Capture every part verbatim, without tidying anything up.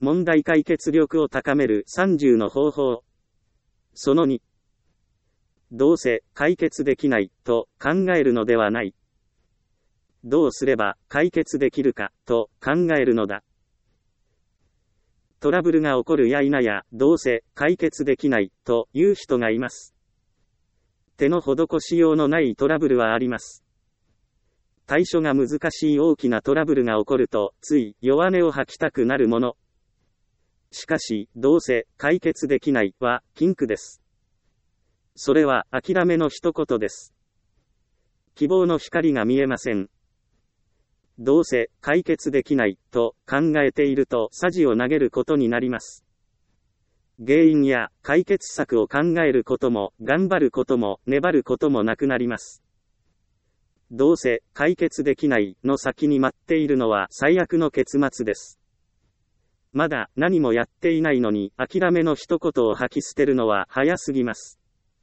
問題解決力を高めるさんじゅうの方法。そのに。どうせ解決できないと考えるのではない。どうすれば解決できるかと考えるのだ。トラブルが起こるや否や、どうせ解決できないという人がいます。手の施しようのないトラブルはあります。対処が難しい大きなトラブルが起こると、つい弱音を吐きたくなるもの。しかし、どうせ解決できないは禁句です。それは諦めの一言です。希望の光が見えません。どうせ解決できないと考えているとさじを投げることになります。原因や解決策を考えることも頑張ることも粘ることもなくなります。どうせ解決できないの先に待っているのは最悪の結末です。まだ何もやっていないのに諦めの一言を吐き捨てるのは早すぎます。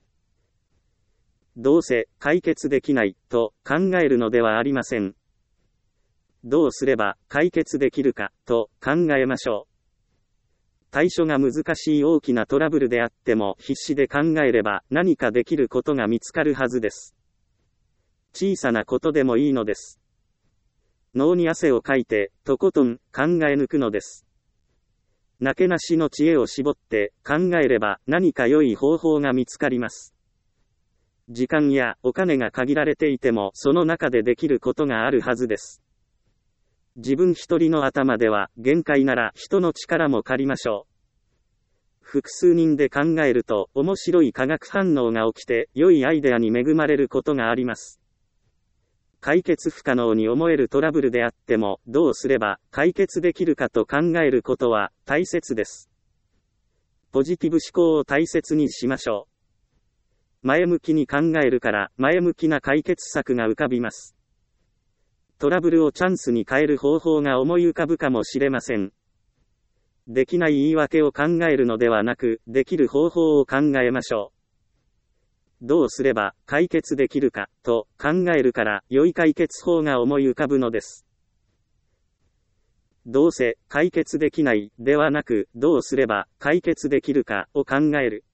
どうせ解決できないと考えるのではありません。どうすれば解決できるかと考えましょう。対処が難しい大きなトラブルであっても必死で考えれば何かできることが見つかるはずです。小さなことでもいいのです。脳に汗をかいてとことん考え抜くのです。なけなしの知恵を絞って考えれば何か良い方法が見つかります。時間やお金が限られていてもその中でできることがあるはずです。自分一人の頭では限界なら人の力も借りましょう。複数人で考えると面白い化学反応が起きて良いアイデアに恵まれることがあります。解決不可能に思えるトラブルであってもどうすれば解決できるかと考えることは大切です。ポジティブ思考を大切にしましょう。前向きに考えるから前向きな解決策が浮かびます。トラブルをチャンスに変える方法が思い浮かぶかもしれません。できない言い訳を考えるのではなく、できる方法を考えましょう。どうすれば解決できるかと考えるから良い解決法が思い浮かぶのです。どうせ解決できないではなく、どうすれば解決できるかを考える。